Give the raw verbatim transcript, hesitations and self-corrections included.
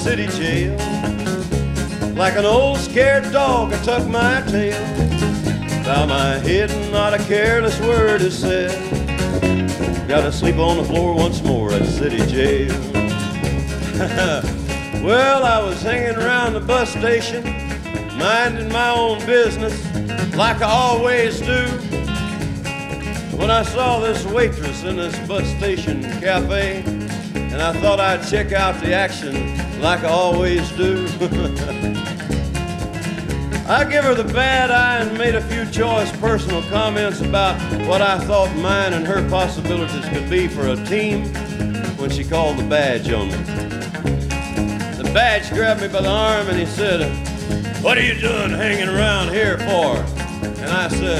city jail. Like an old scared dog, I tucked my tail, bow my head and not a careless word is said. Gotta sleep on the floor once more at the city jail. Well, I was hanging around the bus station, minding my own business, like I always do, when I saw this waitress in this bus station cafe, and I thought I'd check out the action like I always do. I give her the bad eye and made a few choice personal comments about what I thought mine and her possibilities could be for a team when she called the badge on me. The badge grabbed me by the arm and he said, "What are you doing hanging around here for?" And I said,